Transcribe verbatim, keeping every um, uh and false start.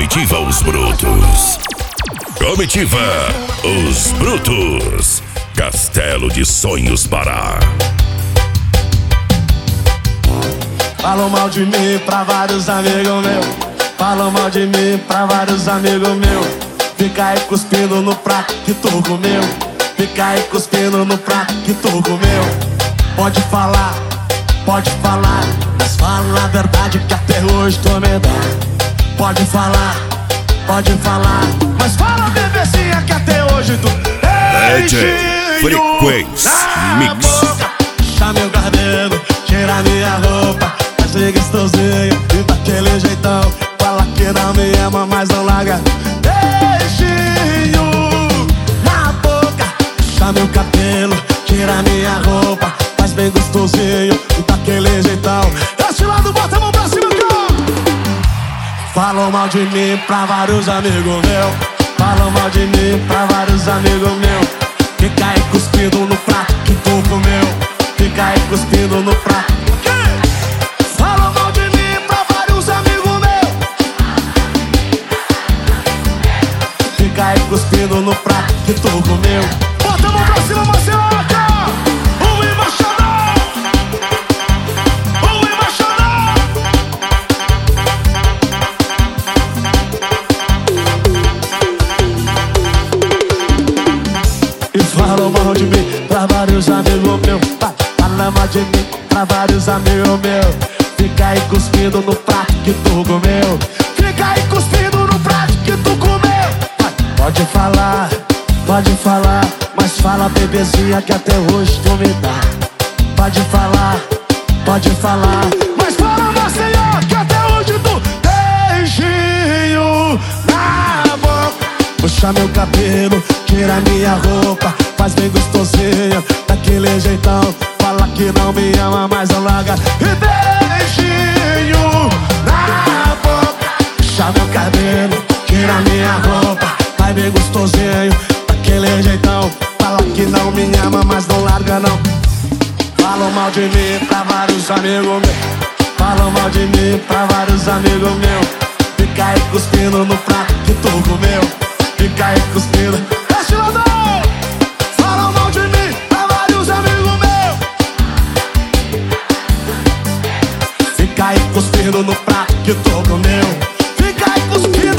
Comitiva Os Brutos. Comitiva Os Brutos. Castelo de Sonhos Pará. Falam mal de mim pra vários amigos meus. Falam mal de mim pra vários amigos meus. Fica aí cuspindo no prato que tu comeu. Fica aí cuspindo no prato que tu comeu. Pode falar, pode falar, mas fala a verdade que até hoje tu me dá. Pode falar, pode falar, mas fala, bebezinha, que até hoje tu D J Frequência Mix. Puxa meu cabelo, tira minha roupa, faz ser gostosinho e daquele jeitão. Fala que não me ama, mas não larga. Beijinho na boca, puxa meu cabelo, tira minha roupa, faz bem gostosinho e daquele jeitão. Esse lado, bota a mão pra cima, cara. Falam mal de mim pra vários amigos meus. Falam mal de mim pra vários amigos meus. Fica aí cuspindo no prato que tu comeu. Fica aí cuspindo no prato. Falam mal de mim pra vários amigos meus. Fica aí cuspindo no prato que tu comeu. Bota a mão pra cima, Marcelo. O emocional, o emocional. E falam mal de mim pra vários amigos meus. Fala mal de mim pra vários amigos meus. Fica aí cuspindo no prato que tu comeu. Fica aí cuspindo no prato que tu comeu. Pode falar, pode falar, mas fala, bebezinha, que até hoje tu me dá. Pode falar, pode falar, mas fala, Marcelo, que até hoje tu beijinho na boca. Puxa meu cabelo, tira minha roupa, faz bem gostosinho daquele jeitão. Fala que não me ama, mas não larga. E beijinho na boca. Puxa meu cabelo, tira minha roupa, faz bem gostosinho daquele jeitão. Fala que não me ama, mas não larga não. Falam mal de mim pra vários amigos meus. Falam mal de mim pra vários amigos meus. Fica aí cuspindo no prato que tu comeu. Fica aí cuspindo. Esse lado! Falam mal de mim pra vários amigos meus. Fica aí cuspindo no prato que tu comeu. Fica aí cuspindo.